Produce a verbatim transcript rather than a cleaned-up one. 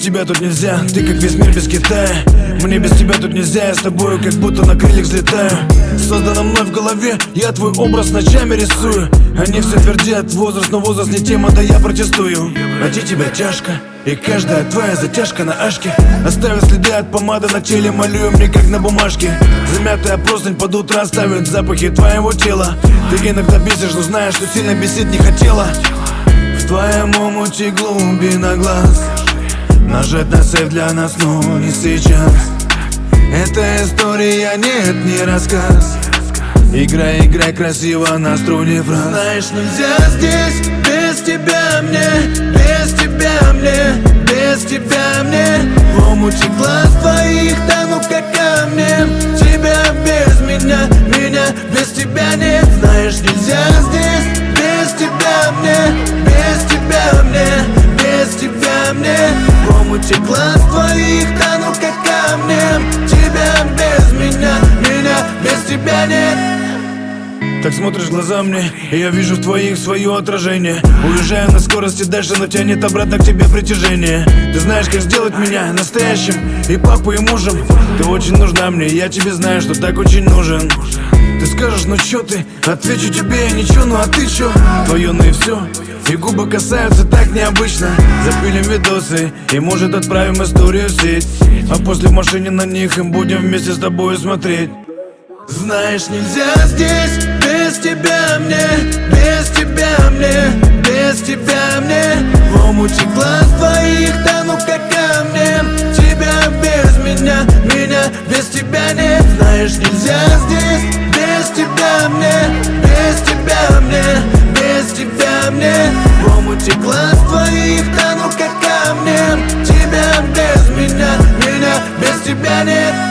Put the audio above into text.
тебя тут нельзя, ты как весь мир без Китая. Мне без тебя тут нельзя, я с тобою как будто на крыльях взлетаю. Создано мной в голове, я твой образ ночами рисую. Они все твердят, возраст, но возраст не тема, да я протестую. Найти тебя тяжко, и каждая твоя затяжка на ашке оставит следы от помады на теле, малюю мне как на бумажке. Замятая простынь под утро оставит запахи твоего тела. Ты иногда бесишь, но знаешь, что сильно бесить не хотела. В твоем омуте глубина глаз, нажать на сейф для нас, но не сейчас. Это история, нет, не рассказ. Играй, играй красиво на струне фраз. Знаешь, нельзя здесь без тебя мне, без тебя мне, без тебя мне. В омуте глаз твоих тону как камнем. Тебя без меня, меня без тебя нет. Знаешь, нельзя здесь без тебя мне, без тебя мне, без тебя мне. В омуте глаз твоих тону как камнем. Тебя без меня, меня без тебя нет. Так смотришь в глаза мне, и я вижу в твоих свое отражение. Уезжаю на скорости дальше, но тянет обратно к тебе притяжение. Ты знаешь, как сделать меня настоящим и папой, и мужем. Ты очень нужна мне, я тебе знаю, что так очень нужен. Ты скажешь, ну чё ты? Отвечу тебе, ничего, ну а ты чё? Твое, ну и все. И губы касаются так необычно. Запилим видосы и, может, отправим историю в сеть. А после в машине на них им будем вместе с тобой смотреть. Знаешь, нельзя здесь без тебя мне, без тебя мне, без тебя мне. В омуте глаз твоих тону как камнем. Тебя без меня, меня без тебя нет. Знаешь, нельзя здесь без тебя мне, без тебя мне, без тебя мне. В омуте глаз твоих тону как камнем. Тебя без меня, меня без тебя нет.